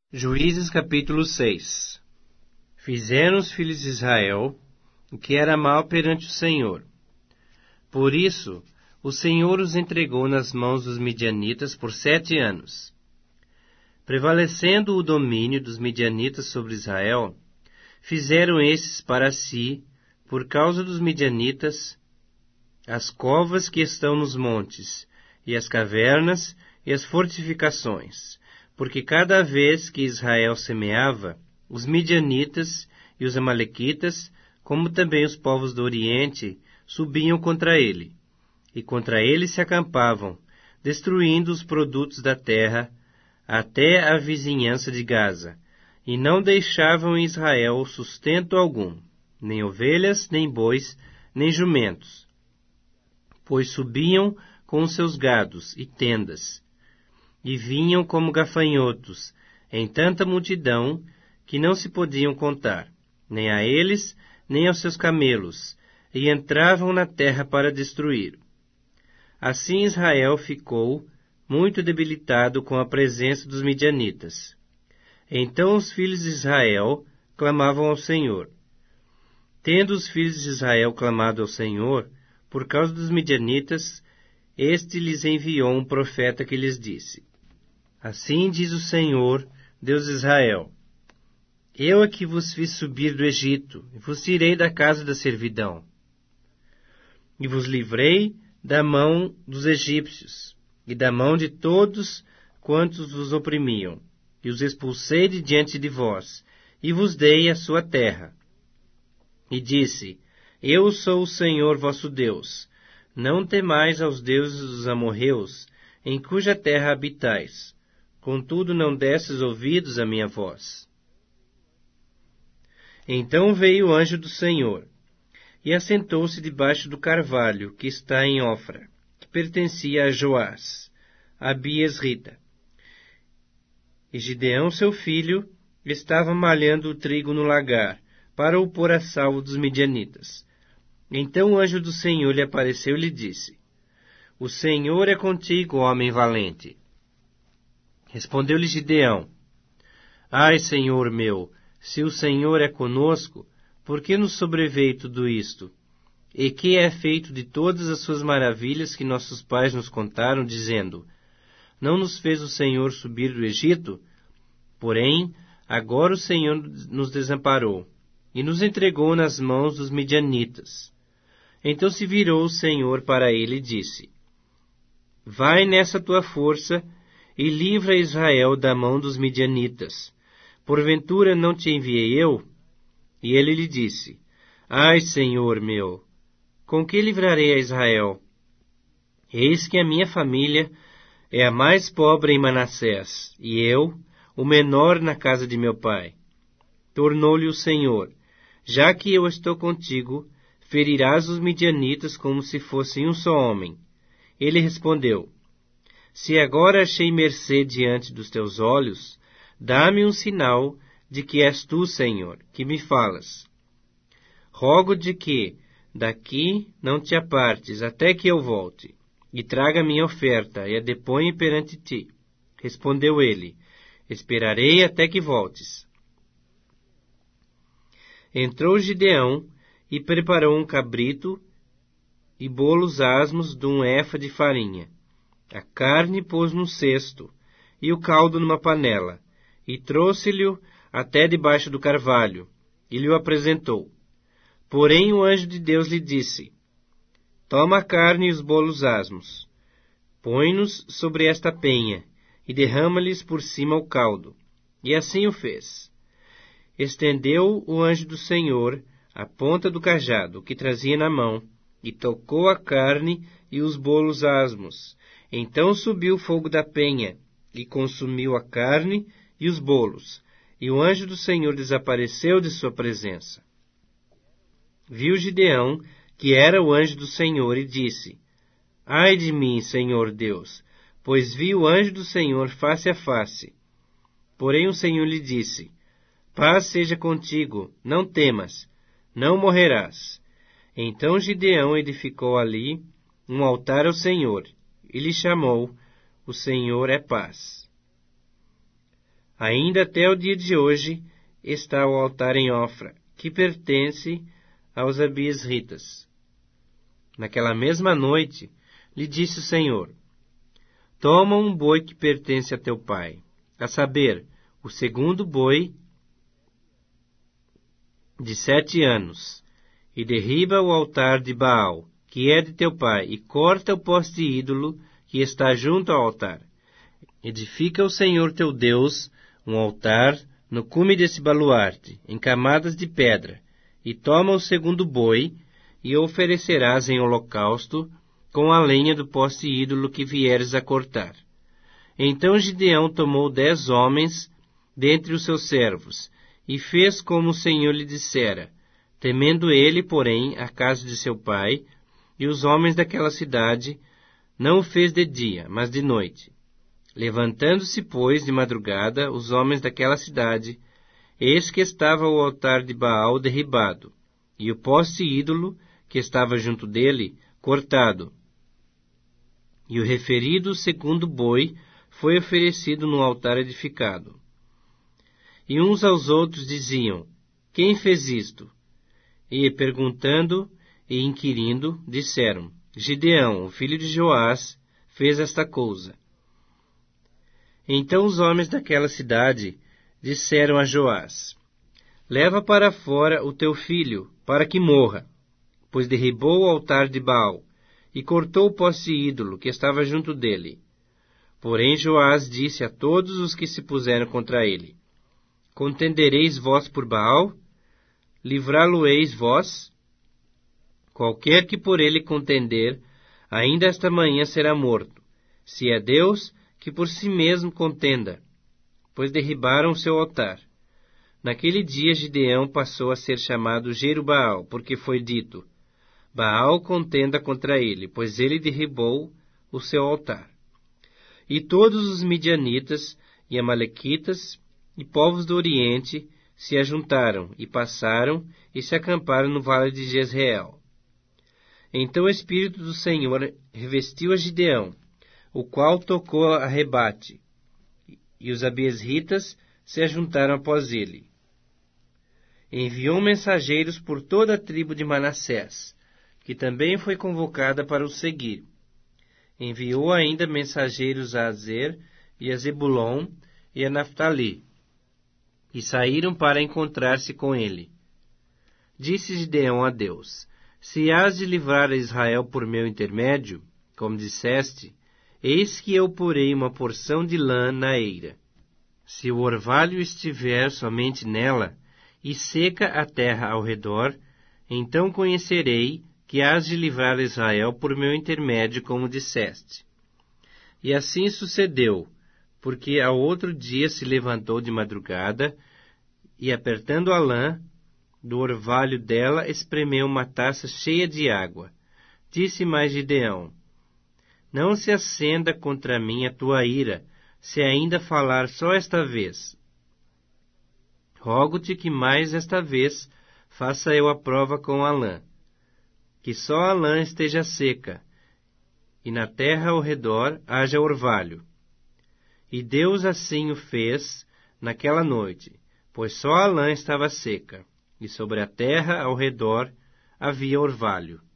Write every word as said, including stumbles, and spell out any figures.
Juízes capítulo seis. Fizeram os filhos de Israel o que era mal perante o Senhor. Por isso, o Senhor os entregou nas mãos dos midianitas por sete anos. Prevalecendo o domínio dos midianitas sobre Israel, fizeram estes para si, por causa dos midianitas, as covas que estão nos montes, e as cavernas e as fortificações, porque cada vez que Israel semeava, os midianitas e os amalequitas, como também os povos do Oriente, subiam contra ele, e contra ele se acampavam, destruindo os produtos da terra até a vizinhança de Gaza, e não deixavam em Israel sustento algum, nem ovelhas, nem bois, nem jumentos, pois subiam com os seus gados e tendas, e vinham como gafanhotos, em tanta multidão, que não se podiam contar, nem a eles, nem aos seus camelos, e entravam na terra para destruir. Assim Israel ficou muito debilitado com a presença dos midianitas. Então os filhos de Israel clamavam ao Senhor. Tendo os filhos de Israel clamado ao Senhor, por causa dos midianitas, este lhes enviou um profeta que lhes disse: Assim diz o Senhor, Deus de Israel: Eu é que vos fiz subir do Egito, e vos tirei da casa da servidão, e vos livrei da mão dos egípcios, e da mão de todos quantos vos oprimiam, e os expulsei de diante de vós, e vos dei a sua terra. E disse: Eu sou o Senhor vosso Deus. Não temais aos deuses dos amorreus, em cuja terra habitais. Contudo, não desses ouvidos à minha voz. Então veio o anjo do Senhor, e assentou-se debaixo do carvalho que está em Ofra, que pertencia a Joás, a Abiesrita. E Gideão, seu filho, estava malhando o trigo no lagar, para o pôr a salvo dos midianitas. Então o anjo do Senhor lhe apareceu e lhe disse: O Senhor é contigo, homem valente. Respondeu-lhe Gideão: Ai, Senhor meu, se o Senhor é conosco, por que nos sobreveio tudo isto? E que é feito de todas as suas maravilhas que nossos pais nos contaram, dizendo: Não nos fez o Senhor subir do Egito? Porém, agora o Senhor nos desamparou, e nos entregou nas mãos dos midianitas. Então se virou o Senhor para ele e disse: Vai nessa tua força e livra Israel da mão dos midianitas. Porventura não te enviei eu? E ele lhe disse: Ai, Senhor meu, com que livrarei a Israel? Eis que a minha família é a mais pobre em Manassés, e eu, o menor na casa de meu pai. Tornou-lhe o Senhor: Já que eu estou contigo, ferirás os midianitas como se fossem um só homem. Ele respondeu: Se agora achei mercê diante dos teus olhos, dá-me um sinal de que és tu, Senhor, que me falas. Rogo de que daqui não te apartes até que eu volte, e traga minha oferta e a deponha perante ti. Respondeu ele: Esperarei até que voltes. Entrou Gideão e preparou um cabrito e bolos asmos de um efa de farinha. A carne pôs num cesto, e o caldo numa panela, e trouxe-lhe até debaixo do carvalho, e lhe o apresentou. Porém o anjo de Deus lhe disse: Toma a carne e os bolos asmos, põe-nos sobre esta penha, e derrama-lhes por cima o caldo. E assim o fez. Estendeu o anjo do Senhor a ponta do cajado que trazia na mão, e tocou a carne e os bolos asmos. Então subiu o fogo da penha, e consumiu a carne e os bolos, e o anjo do Senhor desapareceu de sua presença. Viu Gideão que era o anjo do Senhor, e disse: Ai de mim, Senhor Deus, pois vi o anjo do Senhor face a face. Porém o Senhor lhe disse: Paz seja contigo, não temas, não morrerás. Então Gideão edificou ali um altar ao Senhor, e lhe chamou: O Senhor é paz. Ainda até o dia de hoje está o altar em Ofra, que pertence aos abiesritas. Naquela mesma noite, lhe disse o Senhor: Toma um boi que pertence a teu pai, a saber, o segundo boi de sete anos, e derriba o altar de Baal, que é de teu pai, e corta o poste ídolo que está junto ao altar. Edifica o Senhor teu Deus um altar no cume desse baluarte, em camadas de pedra, e toma o segundo boi, e o oferecerás em holocausto com a lenha do poste ídolo que vieres a cortar. Então Gideão tomou dez homens dentre os seus servos, e fez como o Senhor lhe dissera, temendo ele, porém, a casa de seu pai, e os homens daquela cidade, não o fez de dia, mas de noite. Levantando-se, pois, de madrugada, os homens daquela cidade, eis que estava o altar de Baal derribado, e o poste ídolo, que estava junto dele, cortado. E o referido segundo boi foi oferecido no altar edificado. E uns aos outros diziam: Quem fez isto? E, perguntando e inquirindo, disseram: Gideão, o filho de Joás, fez esta coisa. Então os homens daquela cidade disseram a Joás: Leva para fora o teu filho, para que morra, pois derribou o altar de Baal, e cortou o poste ídolo que estava junto dele. Porém Joás disse a todos os que se puseram contra ele: Contendereis vós por Baal? Livrá-lo-eis vós? Qualquer que por ele contender, ainda esta manhã será morto. Se é Deus, que por si mesmo contenda, pois derribaram o seu altar. Naquele dia Gideão passou a ser chamado Jerubaal, porque foi dito: Baal contenda contra ele, pois ele derribou o seu altar. E todos os midianitas e amalequitas e povos do Oriente se ajuntaram e passaram e se acamparam no vale de Jezreel. Então o Espírito do Senhor revestiu a Gideão, o qual tocou a rebate, e os abiesritas se ajuntaram após ele. Enviou mensageiros por toda a tribo de Manassés, que também foi convocada para o seguir. Enviou ainda mensageiros a Azer e a Zebulon e a Naftali, e saíram para encontrar-se com ele. Disse Gideão a Deus: Se hás de livrar a Israel por meu intermédio, como disseste, eis que eu porei uma porção de lã na eira. Se o orvalho estiver somente nela, e seca a terra ao redor, então conhecerei que hás de livrar a Israel por meu intermédio, como disseste. E assim sucedeu, porque ao outro dia se levantou de madrugada, e apertando a lã do orvalho dela, espremeu uma taça cheia de água. Disse mais Gideão: Não se acenda contra mim a tua ira, se ainda falar só esta vez. Rogo-te que mais esta vez faça eu a prova com a lã, que só a lã esteja seca, e na terra ao redor haja orvalho. E Deus assim o fez naquela noite, pois só a lã estava seca, e sobre a terra ao redor havia orvalho.